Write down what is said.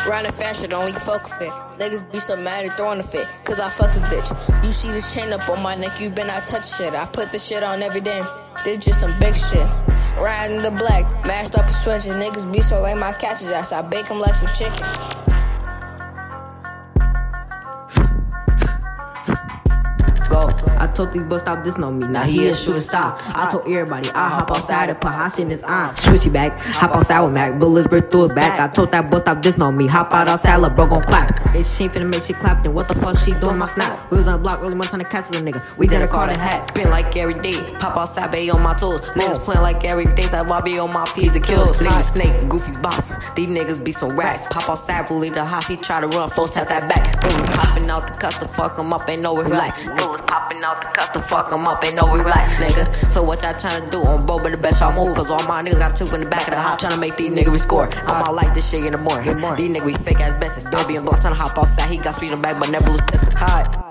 Round and fashion, only fuck fit. Niggas be so mad at throwing a fit, cause I fuck this bitch. You see this chain up on my neck, you been I touch shit. I put this shit on every day. This just some big shit. Riding the black, mashed up and switching. Niggas be so lame, I catch his ass. I bake him like some chicken. I told these boys stop dissing on me, now he is shooting star. I told everybody I hop outside and put hot shit in his eye. Switchy back, hop outside with Mac, bullets break through his back. I told that boy stop dissing on me, hop out outside, lil' bro gon' clap. If she ain't finna make shit clap, then what the fuck she doing my snap? We was on the block early morning trying to catch the nigga, we didn't call the hat. Spin like every day, pop outside, bay on my toes. Niggas playing like every day, that why be on my P's and kills. Niggas snake, Goofy's boss, these niggas be some rats. Pop outside, bully the house, he try to run, folks tap that back. Bullets popping out the cuss to fuck him up, ain't no relax. Bullets popping out the cuss to fuck him up, ain't no relax, nigga. So what y'all tryna do on bro, but the best y'all move, cause all my niggas got two in the back of the house tryna make these niggas score. I'm all like this shit in the morning. These niggas be fake ass bitches, baby and block tryna hop outside, he got sweet in the back, but never lose this. Hot.